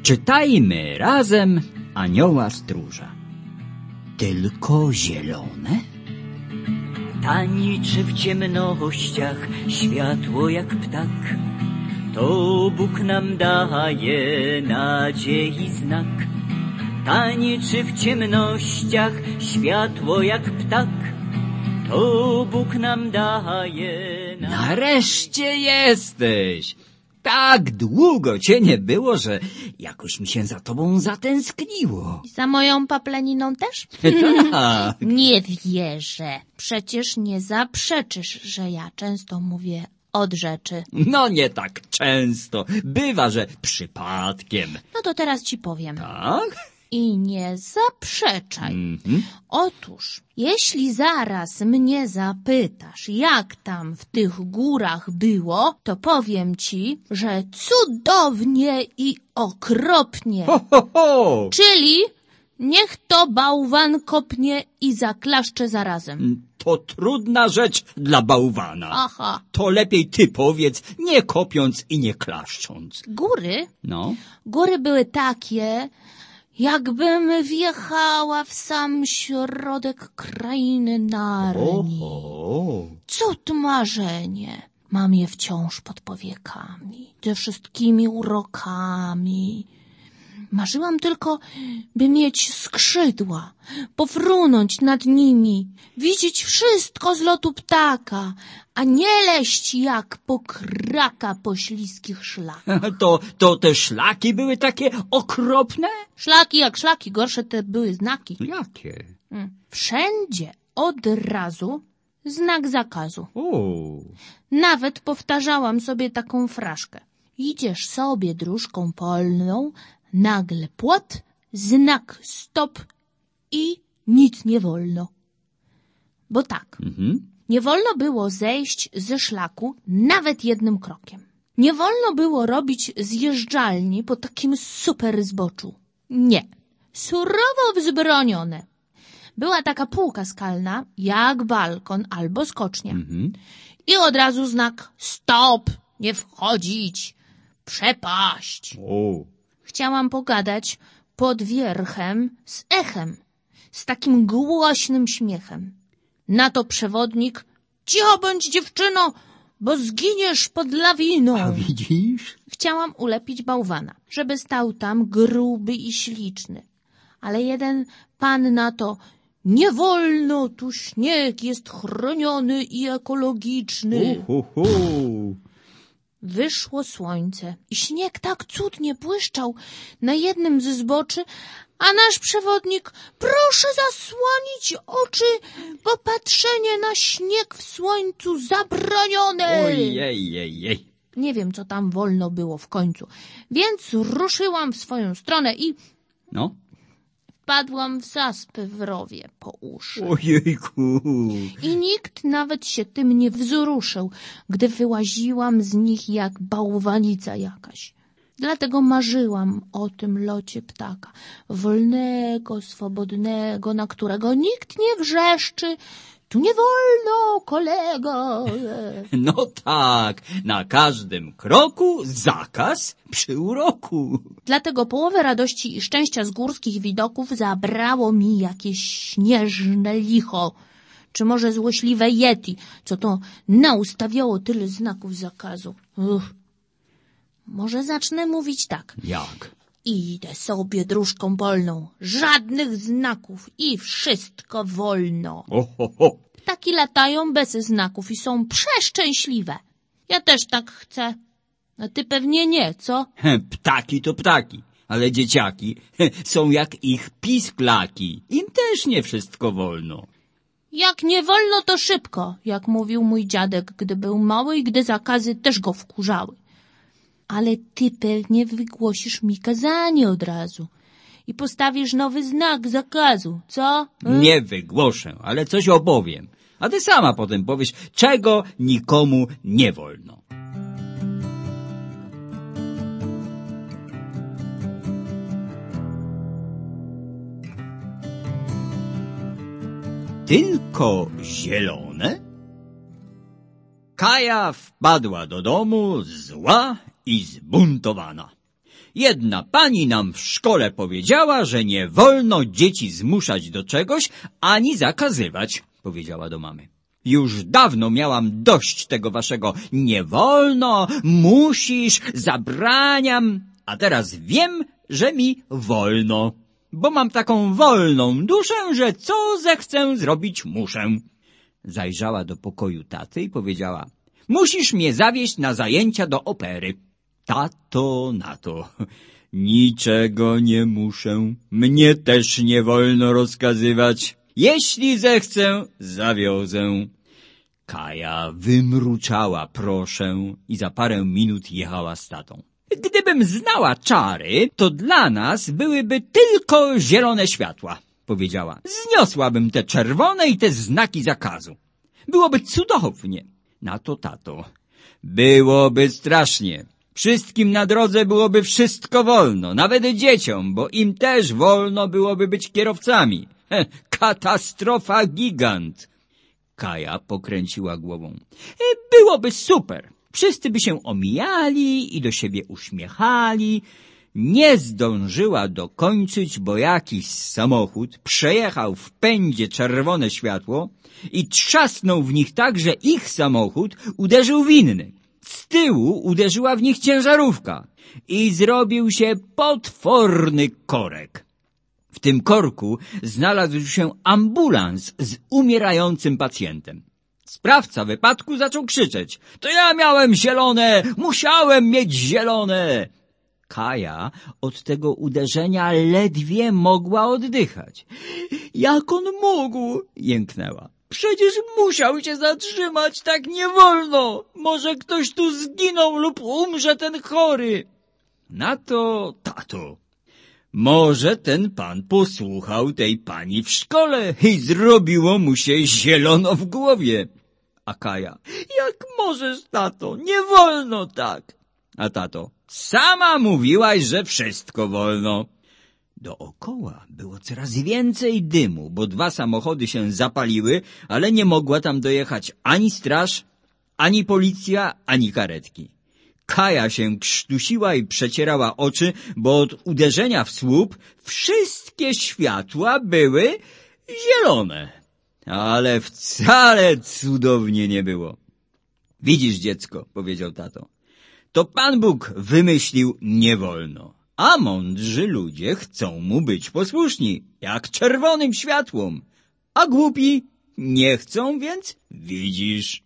Czytajmy razem Anioła Stróża. Tylko zielone? Tańczy w ciemnościach światło jak ptak. To Bóg nam daje nadziei znak. Tańczy w ciemnościach światło jak ptak. To Bóg nam daje Nareszcie jesteś! Tak długo cię nie było, że jakoś mi się za tobą zatęskniło. Za moją papleniną też? Tak. Nie wierzę. Przecież nie zaprzeczysz, że ja często mówię od rzeczy. No nie tak często. Bywa, że przypadkiem. No to teraz ci powiem. Tak? I nie zaprzeczaj. Otóż, jeśli zaraz mnie zapytasz, jak tam w tych górach było, to powiem ci, że cudownie i okropnie. Ho, ho, ho. Czyli niech to bałwan kopnie i zaklaszcze zarazem. To trudna rzecz dla bałwana. Aha. To lepiej ty powiedz, nie kopiąc i nie klaszcząc. Góry były takie, jakbym wjechała w sam środek krainy Narni. Cud marzenie. Mam je wciąż pod powiekami, ze wszystkimi urokami. Marzyłam tylko, by mieć skrzydła, pofrunąć nad nimi, widzieć wszystko z lotu ptaka, a nie leść jak pokraka po śliskich szlakach. To te szlaki były takie okropne? Szlaki jak szlaki, gorsze te były znaki. Jakie? Wszędzie od razu znak zakazu. O. Nawet powtarzałam sobie taką fraszkę. Idziesz sobie dróżką polną, nagle płot, znak stop i nic nie wolno. Bo tak, nie wolno było zejść ze szlaku nawet jednym krokiem. Nie wolno było robić zjeżdżalni po takim super zboczu. Nie, surowo wzbronione. Była taka półka skalna, jak balkon albo skocznia. I od razu znak stop, nie wchodzić, przepaść. O. Chciałam pogadać pod wierchem z echem, z takim głośnym śmiechem. Na to przewodnik: cicho bądź, dziewczyno, bo zginiesz pod lawiną. A widzisz? Chciałam ulepić bałwana, żeby stał tam gruby i śliczny. Ale jeden pan na to: nie wolno, tu śnieg jest chroniony i ekologiczny. Wyszło słońce i śnieg tak cudnie błyszczał na jednym ze zboczy, a nasz przewodnik: proszę zasłonić oczy, bo patrzenie na śnieg w słońcu zabronione. Ojej. Nie wiem, co tam wolno było w końcu, więc ruszyłam w swoją stronę i wpadłam w zaspy w rowie po uszy. Ojejku. I nikt nawet się tym nie wzruszył, gdy wyłaziłam z nich jak bałwanica jakaś. Dlatego marzyłam o tym locie ptaka, wolnego, swobodnego, na którego nikt nie wrzeszczy: tu nie wolno, kolego. No tak, na każdym kroku zakaz przy uroku. Dlatego połowę radości i szczęścia z górskich widoków zabrało mi jakieś śnieżne licho, czy może złośliwe Yeti, co to naustawiało tyle znaków zakazu. Może zacznę mówić tak. Jak? Idę sobie dróżką polną, żadnych znaków i wszystko wolno. Ptaki latają bez znaków i są przeszczęśliwe. Ja też tak chcę. A ty pewnie nie, co? Ptaki to ptaki, ale dzieciaki są jak ich pisklaki. Im też nie wszystko wolno. Jak nie wolno, to szybko, jak mówił mój dziadek, gdy był mały i gdy zakazy też go wkurzały. Ale ty pewnie wygłosisz mi kazanie od razu i postawisz nowy znak zakazu, co? Nie wygłoszę, ale coś opowiem. A ty sama potem powiesz, czego nikomu nie wolno. Tylko zielone? Kaja wpadła do domu zła i zbuntowana. Jedna pani nam w szkole powiedziała, że nie wolno dzieci zmuszać do czegoś, ani zakazywać, powiedziała do mamy. Już dawno miałam dość tego waszego nie wolno, musisz, zabraniam, a teraz wiem, że mi wolno, bo mam taką wolną duszę, że co zechcę zrobić muszę. Zajrzała do pokoju taty i powiedziała: musisz mnie zawieźć na zajęcia do opery. Tato na to: niczego nie muszę, mnie też nie wolno rozkazywać. Jeśli zechcę, zawiozę. Kaja wymruczała proszę i za parę minut jechała z tatą. Gdybym znała czary, to dla nas byłyby tylko zielone światła, powiedziała. Zniosłabym te czerwone i te znaki zakazu. Byłoby cudownie. Na to tato: byłoby strasznie. Wszystkim na drodze byłoby wszystko wolno, nawet dzieciom, bo im też wolno byłoby być kierowcami. Katastrofa gigant. Kaja pokręciła głową. Byłoby super. Wszyscy by się omijali i do siebie uśmiechali. Nie zdążyła dokończyć, bo jakiś samochód przejechał w pędzie czerwone światło i trzasnął w nich tak, że ich samochód uderzył w inny. Z tyłu uderzyła w nich ciężarówka i zrobił się potworny korek. W tym korku znalazł się ambulans z umierającym pacjentem. Sprawca wypadku zaczął krzyczeć: to ja miałem zielone, musiałem mieć zielone. Kaja od tego uderzenia ledwie mogła oddychać. Jak on mógł? Jęknęła. Przecież musiał się zatrzymać, tak nie wolno. Może ktoś tu zginął lub umrze ten chory. Na to tato: może ten pan posłuchał tej pani w szkole i zrobiło mu się zielono w głowie. A Kaja: jak możesz, tato, nie wolno tak. A tato: sama mówiłaś, że wszystko wolno. Dookoła było coraz więcej dymu, bo 2 samochody się zapaliły, ale nie mogła tam dojechać ani straż, ani policja, ani karetki. Kaja się krztusiła i przecierała oczy, bo od uderzenia w słup wszystkie światła były zielone. Ale wcale cudownie nie było. Widzisz, dziecko, powiedział tato, to Pan Bóg wymyślił nie wolno, a mądrzy ludzie chcą mu być posłuszni, jak czerwonym światłom, a głupi nie chcą, więc widzisz.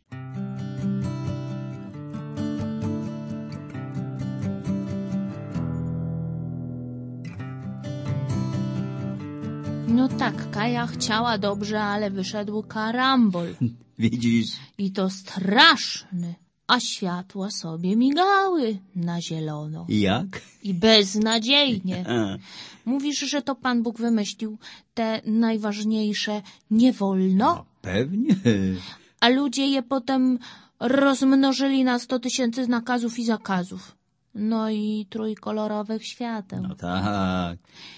No tak, Kaja chciała dobrze, ale wyszedł karambol. Widzisz? I to straszny. A światła sobie migały na zielono. Jak? I beznadziejnie. Mówisz, że to Pan Bóg wymyślił te najważniejsze nie wolno? No, pewnie. A ludzie je potem rozmnożyli na 100 000 nakazów i zakazów. No i trójkolorowych świateł. No tak.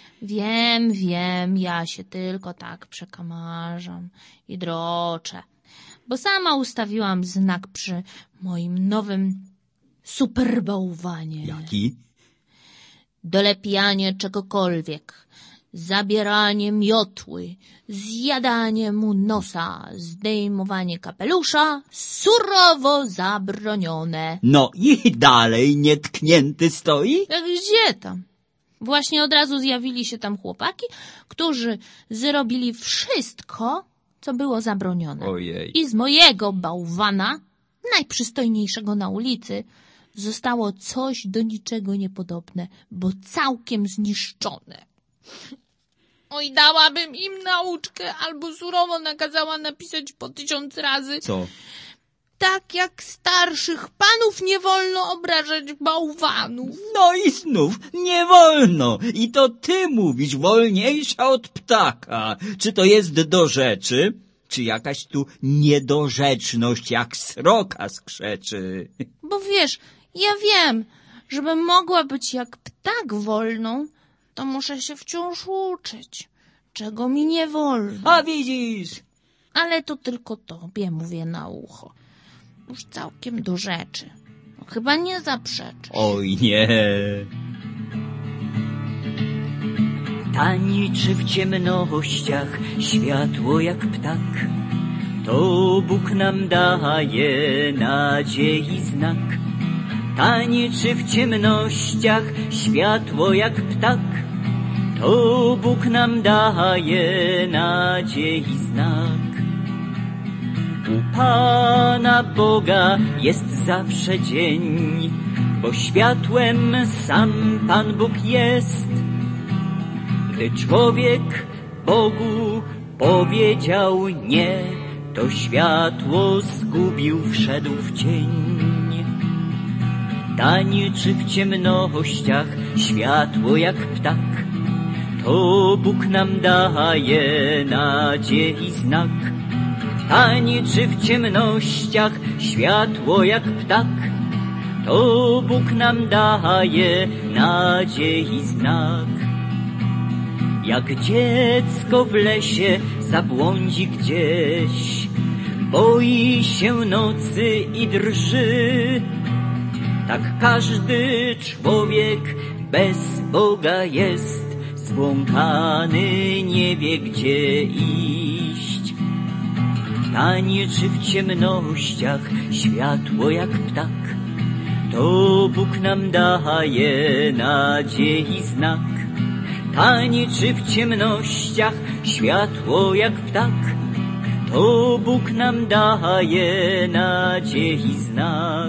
Wiem, ja się tylko tak przekamarzam i droczę, bo sama ustawiłam znak przy moim nowym superbałwanie. Jaki? Dolepianie czegokolwiek, zabieranie miotły, zjadanie mu nosa, zdejmowanie kapelusza, surowo zabronione. No i dalej nietknięty stoi? Gdzie tam? Właśnie od razu zjawili się tam chłopaki, którzy zrobili wszystko, co było zabronione. Ojej. I z mojego bałwana, najprzystojniejszego na ulicy, zostało coś do niczego niepodobne, bo całkiem zniszczone. Oj, dałabym im nauczkę albo surowo nakazała napisać po 1000 razy. Co? Tak jak starszych panów nie wolno obrażać bałwanów. No i znów nie wolno. I to ty mówisz, wolniejsza od ptaka. Czy to jest do rzeczy? Czy jakaś tu niedorzeczność jak sroka skrzeczy? Bo wiesz, ja wiem, żebym mogła być jak ptak wolną, to muszę się wciąż uczyć, czego mi nie wolno. A widzisz? Ale to tylko tobie mówię na ucho. Już całkiem do rzeczy. No, chyba nie zaprzeczysz. Oj nie. Tańczy w ciemnościach światło jak ptak. To Bóg nam daje nadziei znak. Tańczy w ciemnościach światło jak ptak. To Bóg nam daje nadziei znak. U Pana Boga jest zawsze dzień, bo światłem sam Pan Bóg jest. Gdy człowiek Bogu powiedział nie, to światło zgubił, wszedł w cień. Tańczy w ciemnościach światło jak ptak. To Bóg nam daje nadziei znak. Tańczy w ciemnościach światło jak ptak. To Bóg nam daje nadziei znak. Jak dziecko w lesie zabłądzi gdzieś, boi się nocy i drży, tak każdy człowiek bez Boga jest zbłąkany, nie wie gdzie iść. Tańczy w ciemnościach światło jak ptak. To Bóg nam daje nadziei znak. Tańczy w ciemnościach światło jak ptak. To Bóg nam daje nadziei znak.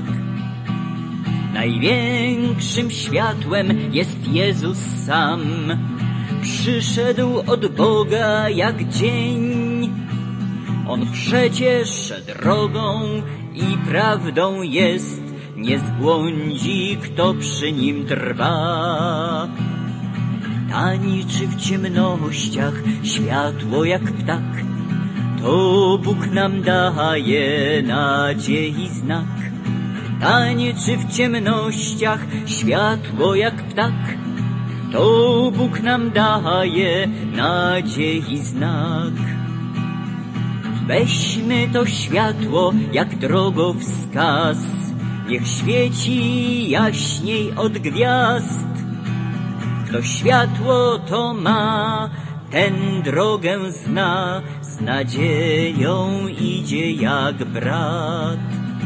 Największym światłem jest Jezus sam. Przyszedł od Boga jak dzień. On przecież drogą i prawdą jest. Nie zbłądzi, kto przy Nim trwa. Tańczy w ciemnościach światło jak ptak. To Bóg nam daje nadziei znak. Tańczy w ciemnościach światło jak ptak. To Bóg nam daje nadziei znak. Weźmy to światło jak drogowskaz. Niech świeci jaśniej od gwiazd. Kto światło to ma, ten drogę zna, z nadzieją idzie jak brat.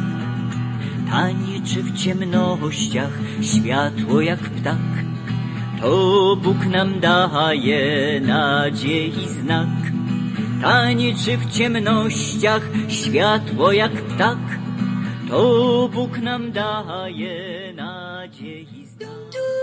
Tańczy w ciemnościach światło jak ptak. To Bóg nam daje nadziei znak. Tańczy w ciemnościach światło jak ptak. To Bóg nam daje nadziei znak.